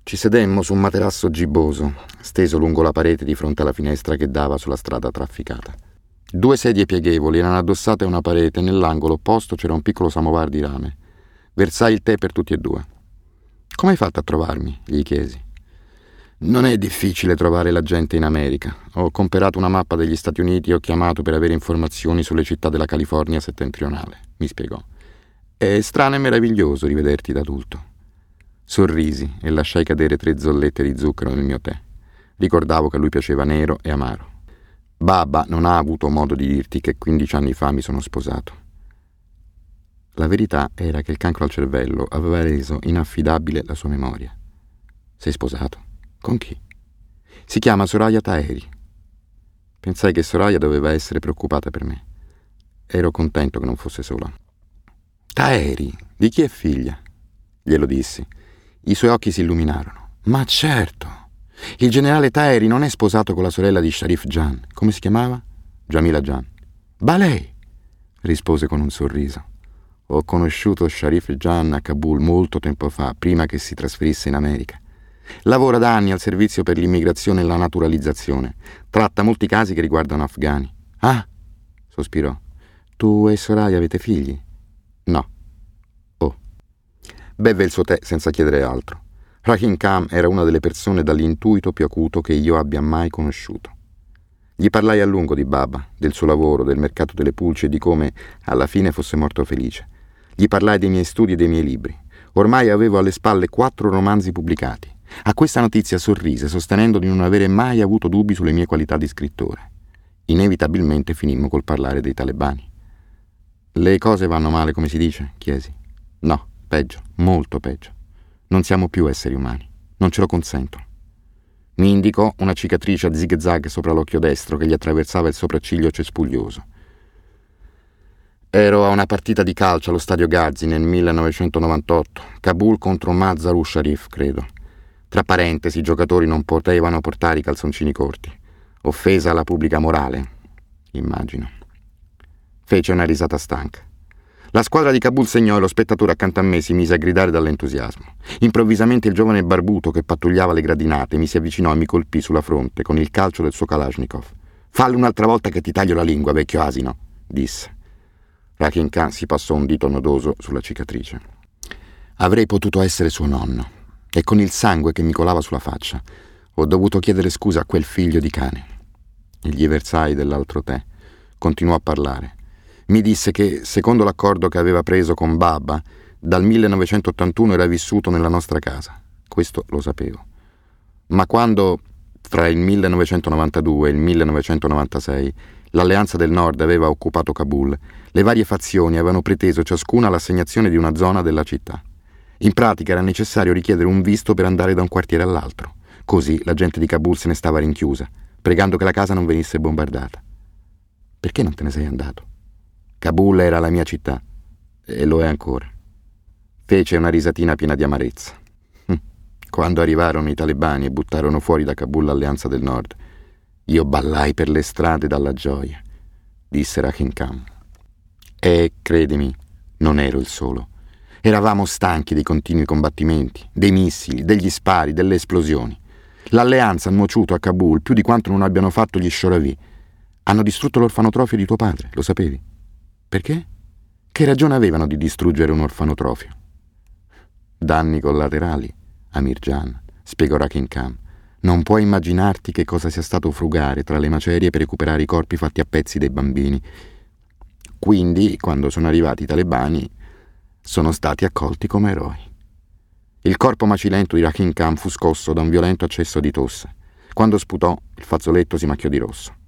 Ci sedemmo su un materasso gibboso, steso lungo la parete di fronte alla finestra che dava sulla strada trafficata. 2 sedie pieghevoli erano addossate a una parete e nell'angolo opposto c'era un piccolo samovar di rame. Versai il tè per tutti e 2. «Come hai fatto a trovarmi?» gli chiesi. «Non è difficile trovare la gente in America. Ho comperato una mappa degli Stati Uniti e ho chiamato per avere informazioni sulle città della California settentrionale», mi spiegò. «È strano e meraviglioso rivederti da adulto». Sorrisi e lasciai cadere 3 zollette di zucchero nel mio tè. Ricordavo che a lui piaceva nero e amaro. «Babba non ha avuto modo di dirti che 15 anni fa mi sono sposato». La verità era che il cancro al cervello aveva reso inaffidabile la sua memoria. «Sei sposato? Con chi?» «Si chiama Soraya Taheri». Pensai che Soraya doveva essere preoccupata per me. Ero contento che non fosse sola. «Taheri? Di chi è figlia?» Glielo dissi. I suoi occhi si illuminarono. «Ma certo! Il generale Taheri non è sposato con la sorella di Sharif Jan. Come si chiamava?» «Jamila Jan». «Balei!» rispose con un sorriso. «Ho conosciuto Sharif Jan a Kabul molto tempo fa, prima che si trasferisse in America. Lavora da anni al servizio per l'immigrazione e la naturalizzazione. Tratta molti casi che riguardano afghani». «Ah!» sospirò. «Tu e Soraya avete figli?» «No». «Oh». Bevve il suo tè senza chiedere altro. Rahim Khan era una delle persone dall'intuito più acuto che io abbia mai conosciuto. Gli parlai a lungo di Baba, del suo lavoro, del mercato delle pulci e di come alla fine fosse morto felice. Gli parlai dei miei studi e dei miei libri. Ormai avevo alle spalle 4 romanzi pubblicati. A questa notizia sorrise, sostenendo di non avere mai avuto dubbi sulle mie qualità di scrittore. Inevitabilmente finimmo col parlare dei talebani. «Le cose vanno male, come si dice?» chiesi. «No, peggio, molto peggio. Non siamo più esseri umani, non ce lo consentono». Mi indicò una cicatrice a zig-zag sopra l'occhio destro che gli attraversava il sopracciglio cespuglioso. Ero a una partita di calcio allo stadio Ghazi nel 1998, Kabul contro Mazar-u Sharif, credo. Tra parentesi, i giocatori non potevano portare i calzoncini corti. Offesa alla pubblica morale, immagino. Fece una risata stanca. La squadra di Kabul segnò e lo spettatore accanto a me si mise a gridare dall'entusiasmo. Improvvisamente il giovane barbuto che pattugliava le gradinate mi si avvicinò e mi colpì sulla fronte con il calcio del suo Kalashnikov. «Fallo un'altra volta che ti taglio la lingua, vecchio asino», disse. Rahim Khan si passò un dito nodoso sulla cicatrice. Avrei potuto essere suo nonno, e con il sangue che mi colava sulla faccia ho dovuto chiedere scusa a quel figlio di cane. Gli versai dell'altro tè. Continuò a parlare. Mi disse che, secondo l'accordo che aveva preso con Baba, dal 1981 era vissuto nella nostra casa. Questo lo sapevo. Ma quando, tra il 1992 e il 1996, l'Alleanza del Nord aveva occupato Kabul, le varie fazioni avevano preteso ciascuna l'assegnazione di una zona della città. In pratica era necessario richiedere un visto per andare da un quartiere all'altro. Così la gente di Kabul se ne stava rinchiusa, pregando che la casa non venisse bombardata. «Perché non te ne sei andato?» «Kabul era la mia città, e lo è ancora». Fece una risatina piena di amarezza. Quando arrivarono i talebani e buttarono fuori da Kabul l'Alleanza del Nord, io ballai per le strade dalla gioia, disse Rahim Khan. E, credimi, non ero il solo. Eravamo stanchi dei continui combattimenti, dei missili, degli spari, delle esplosioni. L'Alleanza ha nuociuto a Kabul più di quanto non abbiano fatto gli Shoravi. Hanno distrutto l'orfanotrofio di tuo padre, lo sapevi? Perché? Che ragione avevano di distruggere un orfanotrofio? Danni collaterali, Amir Jan, spiegò Rahim Khan. Non puoi immaginarti che cosa sia stato frugare tra le macerie per recuperare i corpi fatti a pezzi dei bambini. Quindi, quando sono arrivati i talebani, sono stati accolti come eroi. Il corpo macilento di Rahim Khan fu scosso da un violento accesso di tosse. Quando sputò, il fazzoletto si macchiò di rosso.